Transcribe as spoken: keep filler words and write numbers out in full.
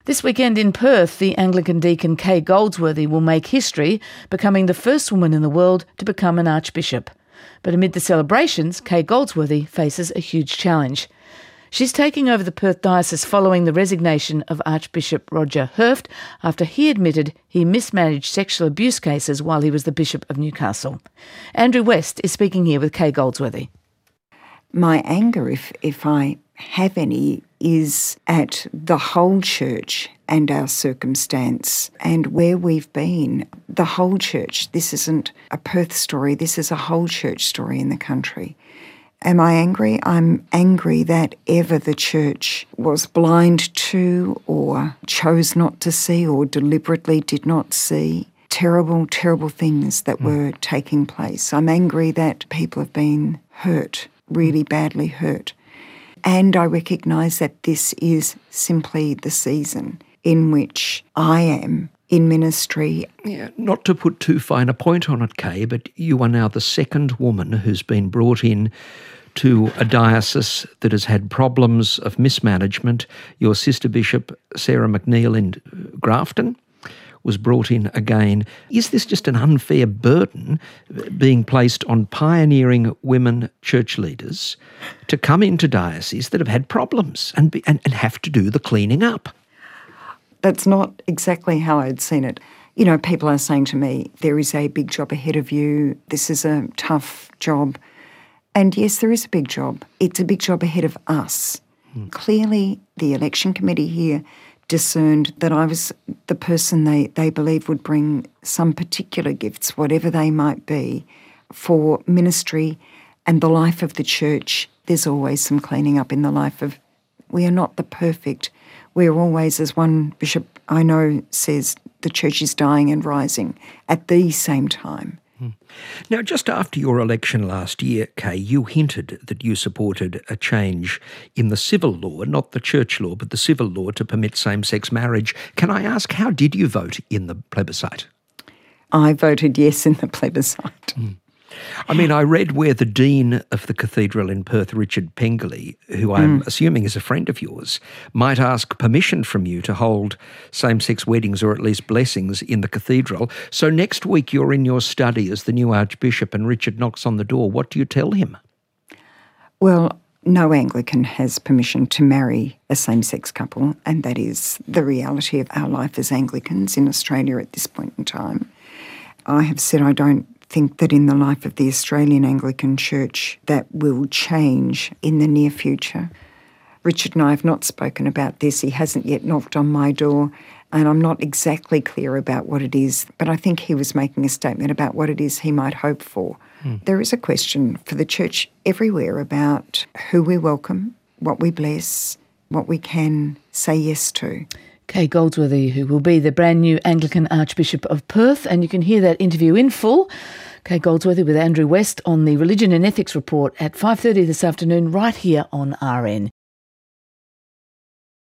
This weekend in Perth, the Anglican deacon Kay Goldsworthy will make history, becoming the first woman in the world to become an archbishop. But amid the celebrations, Kay Goldsworthy faces a huge challenge. She's taking over the Perth diocese following the resignation of Archbishop Roger Herft after he admitted he mismanaged sexual abuse cases while he was the Bishop of Newcastle. Andrew West is speaking here with Kay Goldsworthy. My anger, if if I have any, is at the whole church and our circumstance and where we've been. The whole church. This isn't a Perth story. This is a whole church story in the country. Am I angry? I'm angry that ever the church was blind to or chose not to see or deliberately did not see terrible, terrible things that mm. were taking place. I'm angry that people have been hurt, really badly hurt. And I recognise that this is simply the season in which I am in ministry. Yeah, not to put too fine a point on it, Kay, but you are now the second woman who's been brought in to a diocese that has had problems of mismanagement. Your sister bishop, Sarah McNeil in Grafton, was brought in again. Is this just an unfair burden being placed on pioneering women church leaders to come into dioceses that have had problems and, be, and, and have to do the cleaning up? That's not exactly how I'd seen it. You know, people are saying to me, there is a big job ahead of you. This is a tough job. And yes, there is a big job. It's a big job ahead of us. Hmm. Clearly, the election committee here discerned that I was the person they, they believe would bring some particular gifts, whatever they might be, for ministry and the life of the church. There's always some cleaning up in the life of... We are not the perfect. We're always, as one bishop I know says, the church is dying and rising at the same time. Now, just after your election last year, Kay, you hinted that you supported a change in the civil law, not the church law, but the civil law to permit same-sex marriage. Can I ask, how did you vote in the plebiscite? I voted yes in the plebiscite. Mm. I mean, I read where the Dean of the Cathedral in Perth, Richard Pengelly, who I'm mm. assuming is a friend of yours, might ask permission from you to hold same-sex weddings or at least blessings in the cathedral. So next week you're in your study as the new Archbishop and Richard knocks on the door. What do you tell him? Well, no Anglican has permission to marry a same-sex couple, and that is the reality of our life as Anglicans in Australia at this point in time. I have said I don't think that in the life of the Australian Anglican Church that will change in the near future. Richard and I have not spoken about this. He hasn't yet knocked on my door, and I'm not exactly clear about what it is, but I think he was making a statement about what it is he might hope for. Mm. There is a question for the church everywhere about who we welcome, what we bless, what we can say yes to. Kay Goldsworthy, who will be the brand new Anglican Archbishop of Perth, and you can hear that interview in full. Kay Goldsworthy with Andrew West on the Religion and Ethics Report at five thirty this afternoon right here on R N.